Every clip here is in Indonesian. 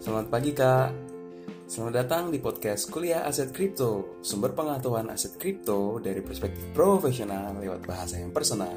Selamat pagi Kak. Selamat datang di podcast Kuliah Aset Kripto, sumber pengetahuan aset kripto dari perspektif profesional lewat bahasa yang personal.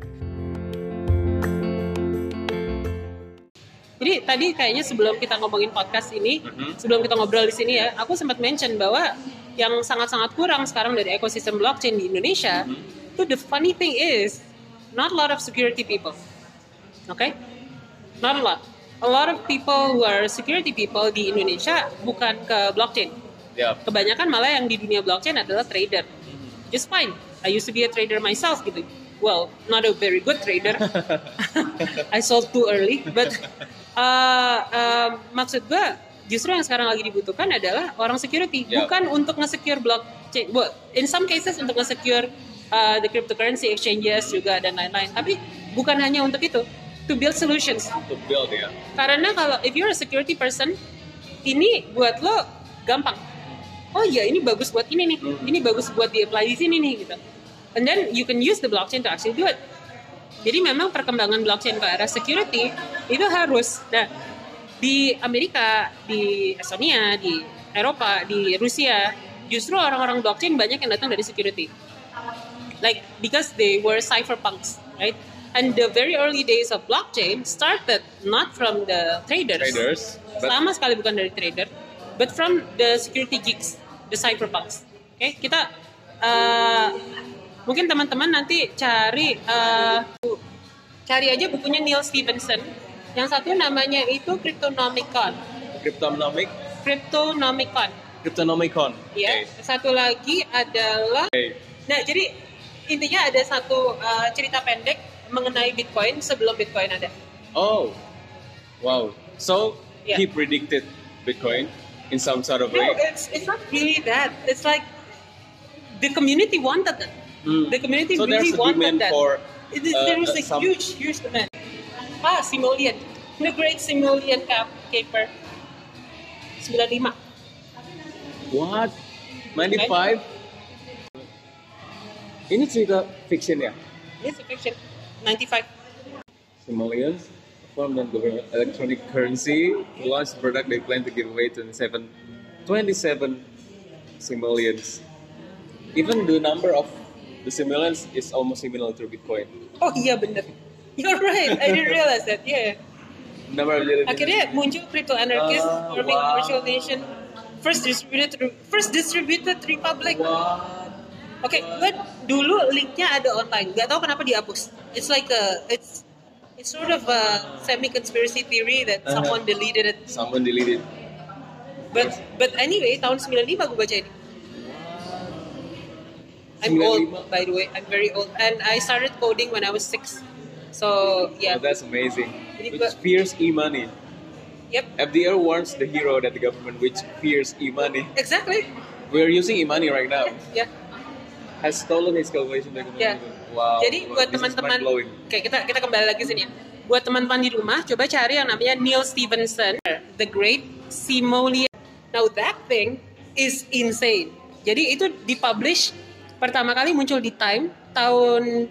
Jadi tadi kayaknya sebelum kita ngomongin podcast ini, sebelum kita ngobrol di sini ya, aku sempat mention bahwa yang sangat-sangat kurang sekarang dari ekosistem blockchain di Indonesia, itu the funny thing is, not a lot of security people. Okay? Not a lot. A lot of people who are security people di Indonesia bukan ke blockchain. Yep. Kebanyakan malah yang di dunia blockchain adalah trader. Just fine. I used to be a trader myself gitu. Well, not a very good trader. I sold too early. But maksud gue justru yang sekarang lagi dibutuhkan adalah orang security. Yep. Bukan untuk nge-secure blockchain. Well, in some cases untuk nge-secure the cryptocurrency exchanges juga dan lain-lain. Tapi bukan hanya untuk itu. To build solutions. To build ya. Karena kalau if you're a security person, ini buat lo gampang. Oh iya, ini bagus buat ini nih. Ini bagus buat di-apply di sini nih gitu. And then you can use the blockchain to actually do it. Jadi memang perkembangan blockchain ke arah security itu harus. Nah, di Amerika, di Estonia, di Eropa, di Rusia, justru orang-orang blockchain banyak yang datang dari security. Like because they were cypherpunks, right? And the very early days of blockchain started not from the traders, sama sekali bukan dari trader, but from the security geeks, the cypherpunks. Okay, kita mungkin teman-teman nanti cari aja bukunya Neil Stephenson. Yang satu namanya itu Cryptonomicon. Cryptonomicon. Ya. Okay. Satu lagi adalah. Okay. Nah, jadi intinya ada satu cerita pendek mengenai Bitcoin sebelum Bitcoin ada. Oh, wow. So Yeah. he predicted Bitcoin in some sort of No, way. it's not really that. It's like the community wanted that. The community So really there's a wanted demand that. for There is a some- huge demand. Simoleon. The Great Simoleon Caper. 95. What? 95? Ini cerita fiction ya? It's a fiction. 95. Simoleons formed and govern electronic currency. Launched product they plan to give away 27 simoleons. Even the number of the simoleons is almost similar to Bitcoin. Oh iya bener. You're right. I didn't realize that. Yeah. Number of the Akhirnya muncul crypto anarchist forming a wow. virtual nation. First distributed republic. Oke, gue dulu linknya ada online. Gak tahu kenapa dihapus. It's like it's sort of a semi conspiracy theory that someone deleted it. Someone deleted. But anyway, tahun 95 gue baca ini. I'm 95? old, by the way. I'm very old, and I started coding when I was 6. So yeah. Oh, that's amazing. Jadi Which fears e-money. Yep. FDR warns the hero that the government which fears e-money. Exactly. We're using e-money right now. Yeah. Has stolen his calculation document. Ya. Wow. Jadi buat this is teman-teman, mind-blowing. oke kita kembali lagi sini ya. Buat teman-teman di rumah, coba cari yang namanya Neil Stephenson, The Great Simoleon. Now that thing is insane. Jadi itu dipublish pertama kali muncul di Time tahun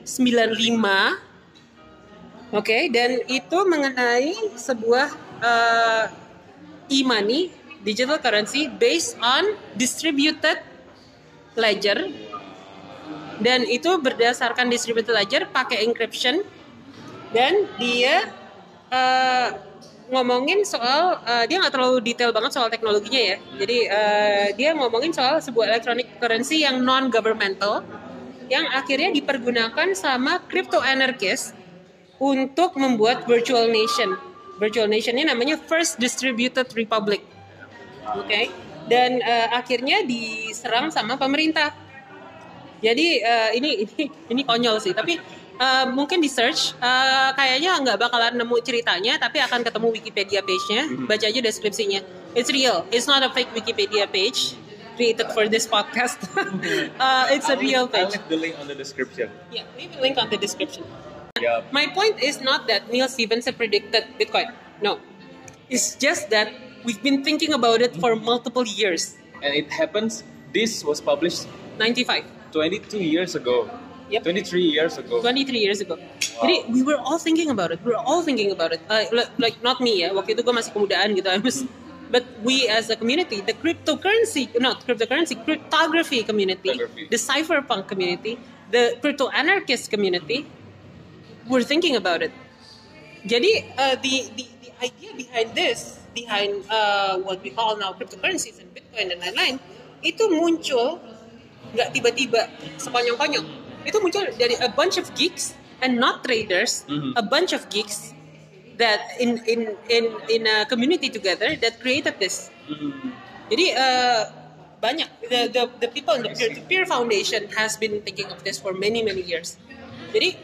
95. Oke, dan itu mengenai sebuah e-money, digital currency based on distributed ledger. Dan itu berdasarkan distributed ledger pakai encryption, dan dia ngomongin soal dia nggak terlalu detail banget soal teknologinya ya. Jadi dia ngomongin soal sebuah electronic currency yang non governmental yang akhirnya dipergunakan sama crypto anarchist untuk membuat virtual nation. Virtual nationnya namanya First Distributed Republic. Oke. Dan akhirnya diserang sama pemerintah. Jadi ini konyol sih, tapi mungkin di search kayaknya nggak bakalan nemu ceritanya, tapi akan ketemu Wikipedia page-nya. Baca aja deskripsinya. It's real. It's not a fake Wikipedia page created for this podcast. It's a real page. I'll leave the link on the description. Yeah, leave a link on the description. Yeah. My point is not that Neil Stephenson predicted Bitcoin. No, it's just that we've been thinking about it for multiple years. And it happens. This was published 95. 22 years ago. Yep. 23 years ago. 23 years ago. Jadi we were all thinking about it. Like not me ya. Waktu itu gue masih kemudaan gitu. I was But we as a community, the cryptography community, the cypherpunk community, the crypto anarchist community, we're thinking about it. Jadi the idea behind what we call now cryptocurrencies and Bitcoin dan lain-lain, itu muncul nggak tiba-tiba sekonyong-konyong. Itu muncul dari a bunch of geeks and not traders, a bunch of geeks that in a community together that created this. Jadi banyak the people in the peer-to-peer foundation has been thinking of this for many years. Jadi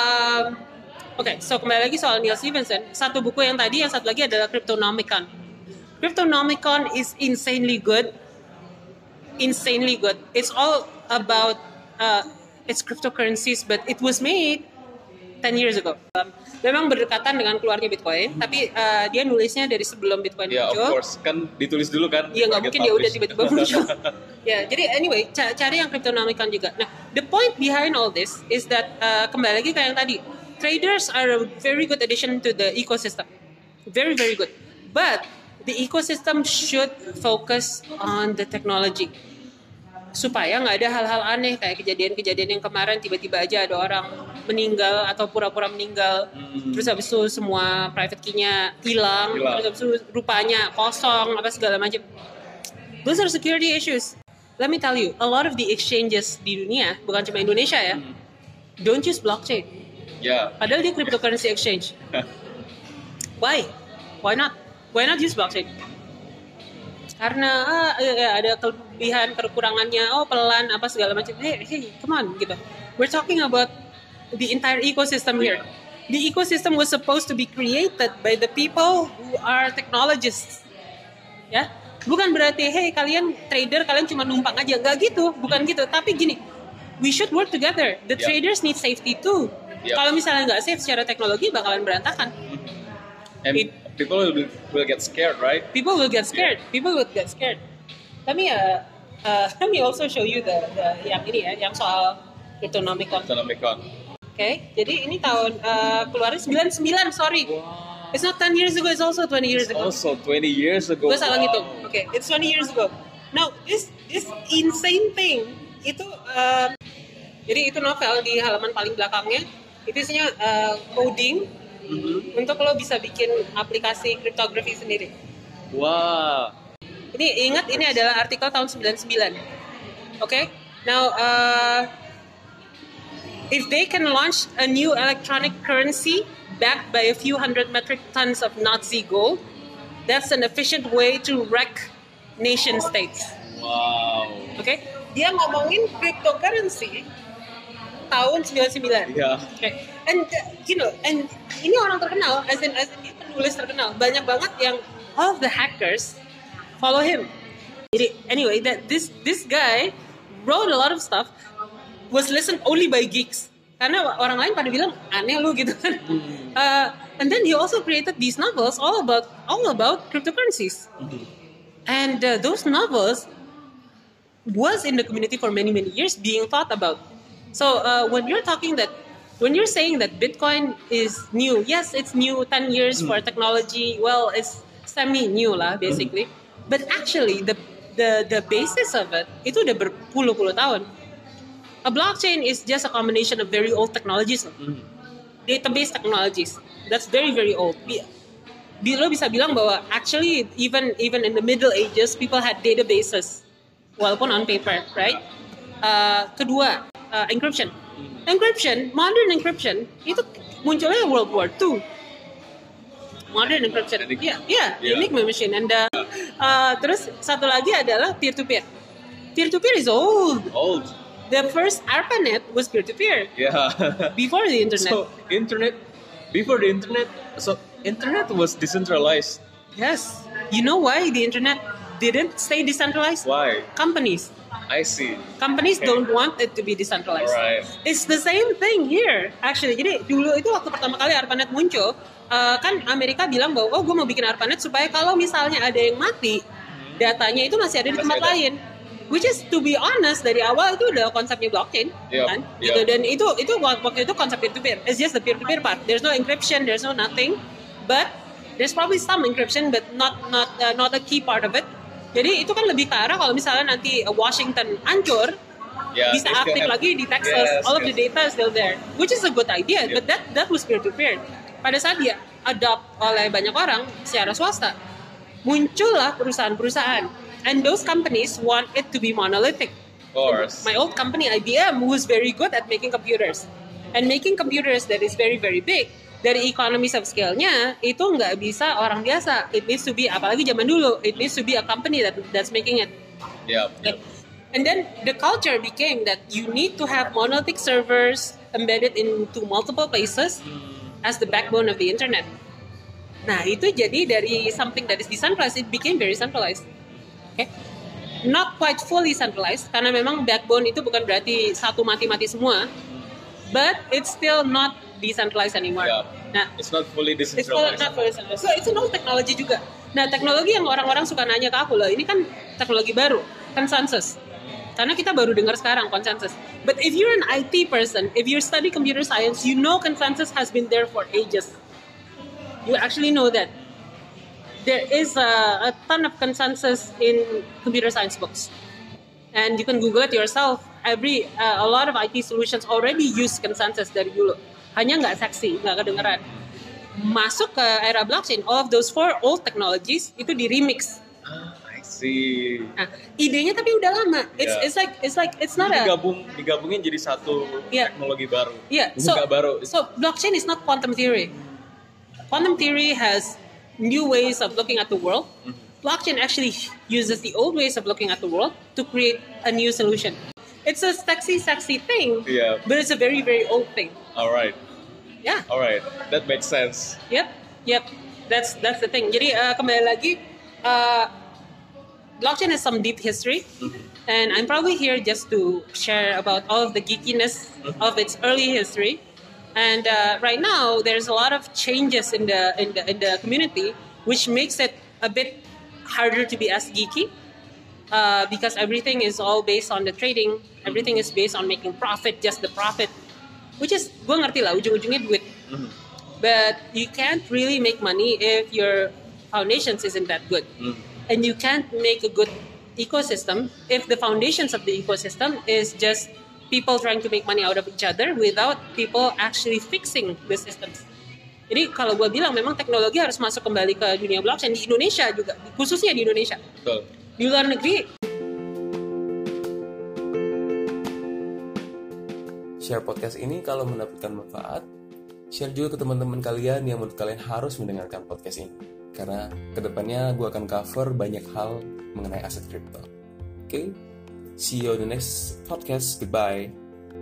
so kembali lagi soal Neil Stephenson. Satu buku yang tadi, yang satu lagi adalah Cryptonomicon. Cryptonomicon is insanely good. It's all about it's cryptocurrencies, but it was made 10 years ago. Memang berdekatan dengan keluarnya Bitcoin, tapi dia nulisnya dari sebelum Bitcoin muncul. Ya, of course. Kan ditulis dulu kan? Iya, nggak mungkin dia udah tiba-tiba muncul. Ya, jadi anyway, cari yang Cryptonomicon juga. Nah, the point behind all this is that, kembali lagi kayak yang tadi, traders are a very good addition to the ecosystem. Very good. But the ecosystem should focus on the technology. Supaya nggak ada hal-hal aneh kayak kejadian-kejadian yang kemarin tiba-tiba aja ada orang meninggal atau pura-pura meninggal, terus habis itu semua private key-nya hilang, terus habis itu rupanya kosong, apa segala macam. Those are security issues. Let me tell you, a lot of the exchanges di dunia, bukan cuma Indonesia ya, don't use blockchain. Yeah. Padahal dia cryptocurrency exchange. Why? Why not use blockchain? Karena ada kelebihan, kekurangannya, pelan, apa segala macam. Hey, come on, gitu. We're talking about the entire ecosystem here. The ecosystem was supposed to be created by the people who are technologists. Ya, bukan berarti, hey kalian trader, kalian cuma numpang aja. Nggak gitu, bukan gitu. Tapi gini, we should work together. The traders need safety too. Kalau misalnya nggak safe secara teknologi, bakalan berantakan. And people will get scared, right? People will get scared. Let me also show you the yang ini ya, yang soal Cryptonomicon. Okay, jadi ini tahun keluarnya 99, sorry. Wow. It's not 10 years ago, it's also 20 years ago. Also 20 years ago. Gue salah ngitung. Okay, it's 20 years ago. Now, this insane thing itu jadi itu novel di halaman paling belakangnya. Itu isinya coding untuk lo bisa bikin aplikasi kriptografi sendiri. Wow. Ini ingat, ini adalah artikel tahun 99. Okay? Now, if they can launch a new electronic currency backed by a few hundred metric tons of Nazi gold, that's an efficient way to wreck nation states. Wow. Okay? Dia ngomongin cryptocurrency tahun 99. Yeah. Okay. And and ini orang terkenal, as in dia penulis terkenal. Banyak banget yang all of the hackers follow him. Jadi anyway, that this guy wrote a lot of stuff, was listened only by geeks. Karena orang lain pada bilang aneh lu gitu kan. And then he also created these novels all about cryptocurrencies. And those novels was in the community for many years being thought about. So when you're saying that Bitcoin is new, yes, it's new, 10 years for technology. Well, it's semi-new lah, basically. But actually, the basis of it, itu udah berpuluh-puluh tahun. A blockchain is just a combination of very old technologies. Database technologies. That's very old. Lo bisa bilang bahwa actually, even in the Middle Ages, people had databases. Walaupun on paper, right? Kedua, encryption. Modern encryption, itu munculnya World War II. Modern encryption, Enigma machine. And terus satu lagi adalah peer-to-peer. Peer-to-peer is old. The first ARPANET was peer-to-peer. Yeah. Before the internet. So internet was decentralized. Yes. You know why the internet didn't stay decentralized? Why? Companies. I see. Companies don't want it to be decentralized. Right. It's the same thing here, actually. Jadi dulu itu waktu pertama kali ARPANET muncul, kan Amerika bilang bahwa gue mau bikin ARPANET supaya kalau misalnya ada yang mati, datanya itu masih ada di tempat lain. Which is, to be honest, dari awal itu udah konsepnya blockchain, kan? Gitu. Dan itu waktu itu konsep peer-to-peer. It's just the peer-to-peer part. There's no encryption, there's no nothing. But There's probably some encryption, but not a key part of it. Jadi itu kan lebih ke arah kalau misalnya nanti Washington hancur, bisa aktif lagi di Texas, all of the data is still there, which is a good idea, but that was peer-to-peer. Pada saat dia adopt oleh banyak orang secara swasta, muncullah perusahaan-perusahaan, and those companies want it to be monolithic. Of course. My old company IBM was very good at making computers, and making computers that is very very big. Dari economies of scale-nya itu nggak bisa orang biasa. It needs to be, apalagi zaman dulu, it needs to be a company that's making it. Yeah. And then the culture became that you need to have monolithic servers embedded into multiple places as the backbone of the internet. Nah, itu jadi dari something that is decentralized, it became very centralized. Okay? Not quite fully centralized, karena memang backbone itu bukan berarti satu mati-mati semua, but it's still not decentralized anymore. Yeah. Nah, It's not fully it's decentralized. not fully centralized. So it's an old technology juga. Nah, teknologi yang orang-orang suka nanya ke aku loh, ini kan teknologi baru, consensus. Karena kita baru dengar sekarang consensus. But if you're an IT person, if you study computer science, you know consensus has been there for ages. You actually know that. There is a ton of consensus in computer science books. And you can Google it yourself. A lot of IT solutions already use consensus dari dulu. Hanya nggak seksi, nggak kedengeran. Masuk ke era blockchain, all of those 4 old technologies itu di remix. I see. Nah, idenya tapi udah lama. It's not a Digabungin jadi satu teknologi baru. Yeah, Bukan baru. So blockchain is not quantum theory. Quantum theory has new ways of looking at the world. Blockchain actually uses the old ways of looking at the world to create a new solution. It's a sexy thing, but it's a very, very old thing. Alright. Yeah. Alright. That makes sense. Yep. That's the thing. Jadi kembali lagi, blockchain has some deep history, and I'm probably here just to share about all of the geekiness of its early history. And right now, there's a lot of changes in the community, which makes it a bit harder to be as geeky, because everything is all based on the trading. Everything is based on making profit, just the profit, which is, gue ngerti lah, ujung-ujungnya duit. But you can't really make money if your foundations isn't that good. And you can't make a good ecosystem if the foundations of the ecosystem is just people trying to make money out of each other without people actually fixing the systems. Jadi kalau gue bilang memang teknologi harus masuk kembali ke dunia blockchain di Indonesia juga, khususnya di Indonesia. Betul. Di luar negeri. Share podcast ini kalau mendapatkan manfaat, share juga ke teman-teman kalian yang menurut kalian harus mendengarkan podcast ini. Karena kedepannya gue akan cover banyak hal mengenai aset kripto. Oke, see you on the next podcast. Goodbye.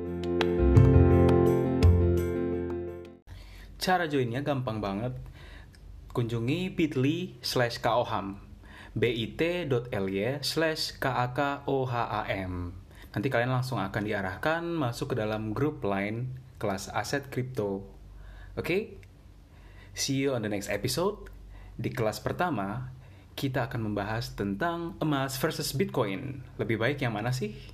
Cara joinnya gampang banget. Kunjungi bit.ly/kaoham bit.ly/kakoham. Nanti kalian langsung akan diarahkan masuk ke dalam grup line kelas aset kripto. Oke? See you on the next episode. Di kelas pertama, kita akan membahas tentang emas versus Bitcoin. Lebih baik yang mana sih?